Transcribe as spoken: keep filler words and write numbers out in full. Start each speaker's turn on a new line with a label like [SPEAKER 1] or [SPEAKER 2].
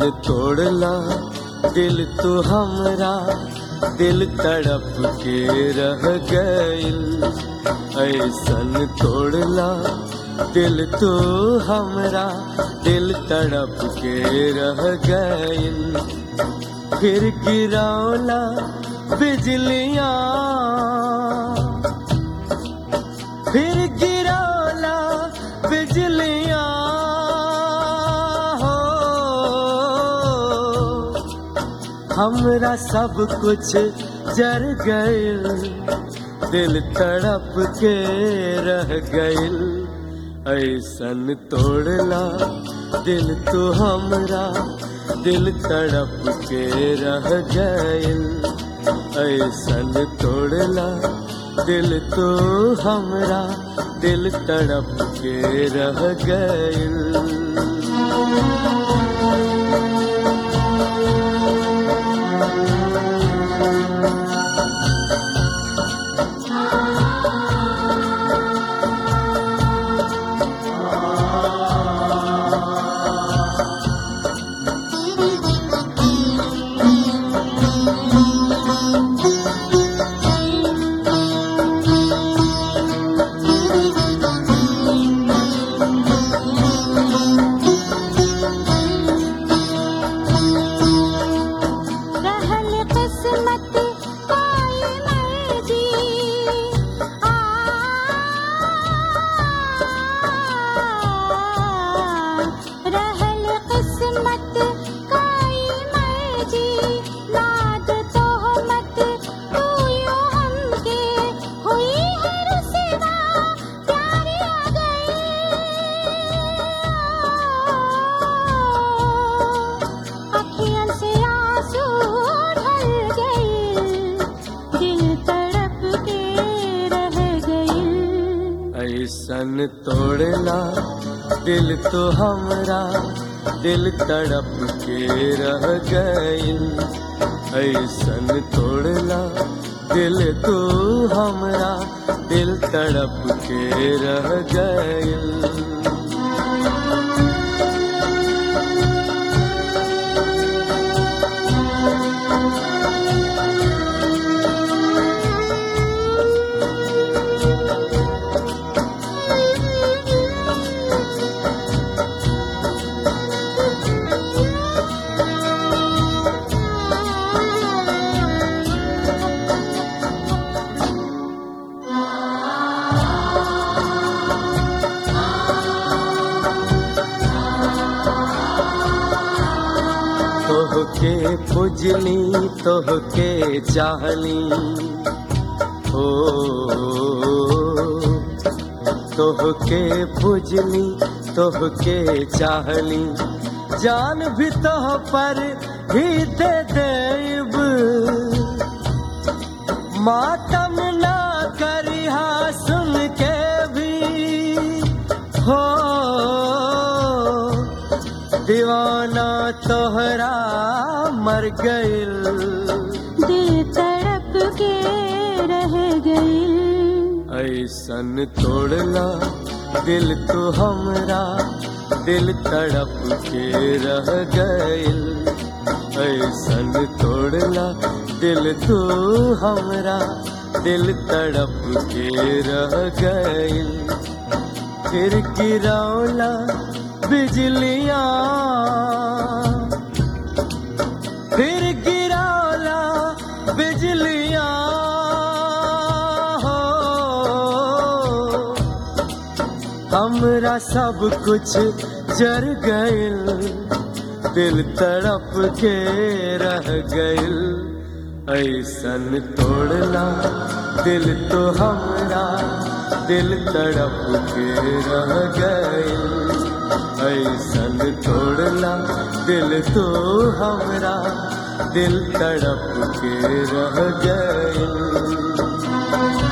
[SPEAKER 1] तोड़ला दिल तू हमरा, दिल तड़प के रह गइल। ऐसन तोड़ला दिल तू हमरा, दिल तड़प के रह गइल। फिर गिरौला बिजलियाँ, फिर गिरौला बिजलियाँ हो, हमरा सब कुछ जर गइल। दिल तड़प के रह गइल। ऐसन तोड़ला दिल तू हमरा, दिल तड़प के रह गइल। ऐसन तोड़ला दिल तू हमरा, दिल तड़प के रह गइल। ऐसन तोड़ला दिल तो हमरा, दिल तड़प के रह गइल। ऐसन तोड़ला दिल तो हमरा, दिल तड़प के रह गइल। तोहके पुजनी तोहके चाहनी हो, तोहके पुजनी तोहके चाहनी। जान भी तोह पर ही दे देब, मातम ना करिहा सुन के भी हो। दीवाना तोहरा मर गइल,
[SPEAKER 2] दिल तड़प के रह गइल।
[SPEAKER 1] ऐसन तोड़ला दिल तू हमरा, दिल तड़प के रह गइल। ऐसन तोड़ला दिल तू हमरा, दिल तड़प के रह गइल। फिर गिरौला बिजलियाँ, फिर गिरौला बिजलियाँ हो, हमरा सब कुछ जर गइल। दिल तड़प के रह गइल। ऐसन तोड़ला दिल तो हमरा, दिल तड़प के रह गइल। ऐसन तोड़ला दिल तो हमरा, दिल तड़प के रह गइल।